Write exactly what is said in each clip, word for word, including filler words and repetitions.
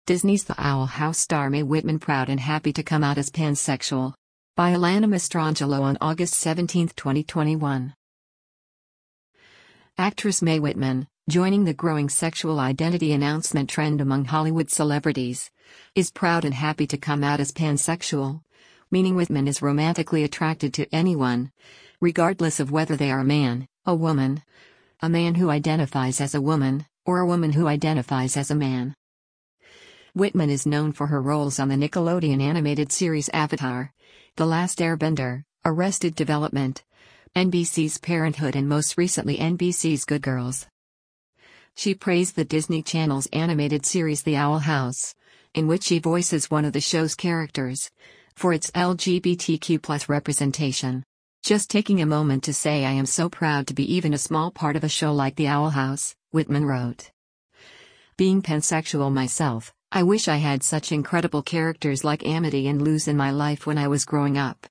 Disney's The Owl House star Mae Whitman proud and happy to come out as pansexual. By Alana Mastrangelo on August seventeenth, twenty twenty-one. Actress Mae Whitman, joining the growing sexual identity announcement trend among Hollywood celebrities, is proud and happy to come out as pansexual, meaning Whitman is romantically attracted to anyone, regardless of whether they are a man, a woman, a man who identifies as a woman, or a woman who identifies as a man. Whitman is known for her roles on the Nickelodeon animated series Avatar, The Last Airbender, Arrested Development, N B C's Parenthood and most recently N B C's Good Girls. She praised the Disney Channel's animated series The Owl House, in which she voices one of the show's characters, for its L G B T Q plus representation. Just taking a moment to say I am so proud to be even a small part of a show like The Owl House, Whitman wrote. Being pansexual myself, I wish I had such incredible characters like Amity and Luz in my life when I was growing up.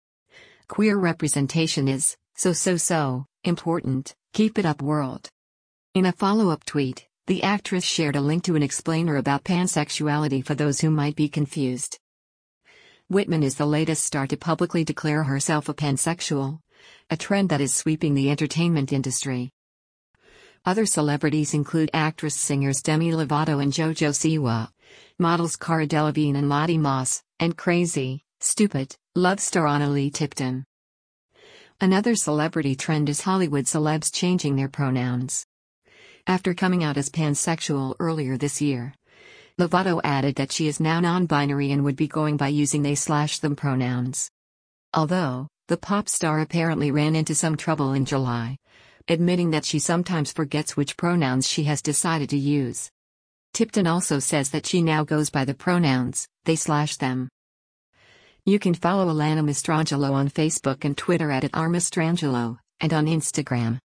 Queer representation is, so so so, important, keep it up world. In a follow-up tweet, the actress shared a link to an explainer about pansexuality for those who might be confused. Whitman is the latest star to publicly declare herself a pansexual, a trend that is sweeping the entertainment industry. Other celebrities include actress-singers Demi Lovato and JoJo Siwa, models Cara Delevingne and Lottie Moss, and Crazy, Stupid, love star Annalie Tipton. Another celebrity trend is Hollywood celebs changing their pronouns. After coming out as pansexual earlier this year, Lovato added that she is now non-binary and would be going by using they/them pronouns. Although, the pop star apparently ran into some trouble in July, admitting that she sometimes forgets which pronouns she has decided to use. Tipton also says that she now goes by the pronouns they/them. You can follow Alana Mastrangelo on Facebook and Twitter at, at r mastrangelo, and on Instagram